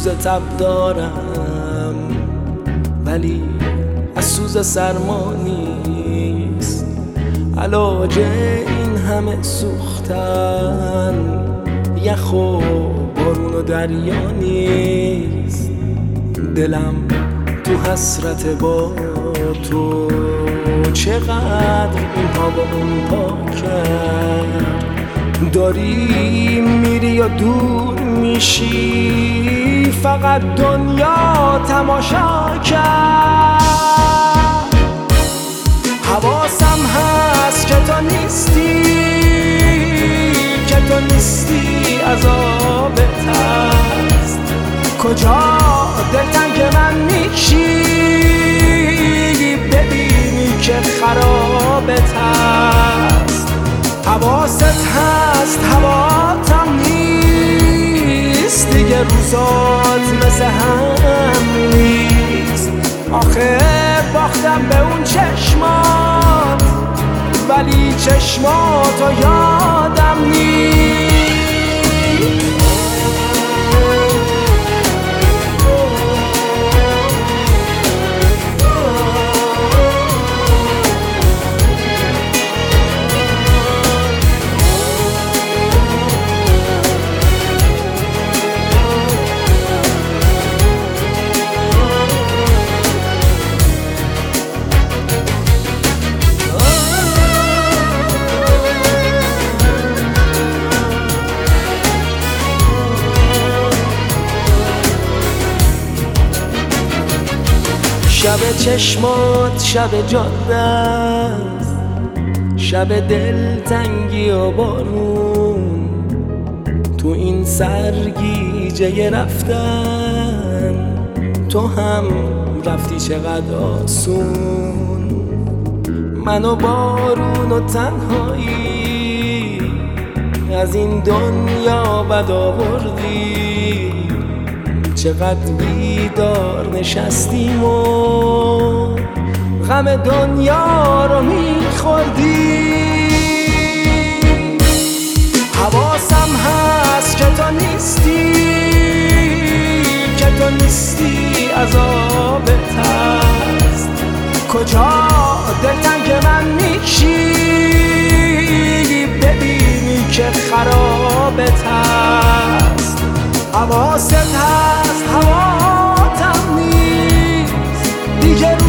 سوز تب دارم ولی از سوز سرما نیست. علاج این همه سوختن یخ و بارون و دریا نیست. دلم تو حسرت با تو چقدر اینها با اون پا کرد. داری میری یا دور میشی، فقط دنیا تماشا کرد. حواسم هست که تو نیستی، که تو نیستی عذابت هست. کجا دلتنگ من میشی ببینی که خرابت هست. حواست هست هواتم نیست، دیگه روزات مثل هم نیست. آخه باختم به اون چشمات ولی چشماتو یادم نیست. شب چشمات شب جاده است، شب دلتنگی و بارون. تو این سرگیجه رفتن تو هم رفتی چقدر آسون. من و بارون و تنهایی از این دنیا بد آوردی. چقدر بیدار نشستیم و غم دنیا رو میخوردی. حواسم هست که تو نیستی، که تو نیستی عذابت هست. کجا دلتنگ من میشی ببینی که خرابت هست. حواست هست هواتم نیست، دیگه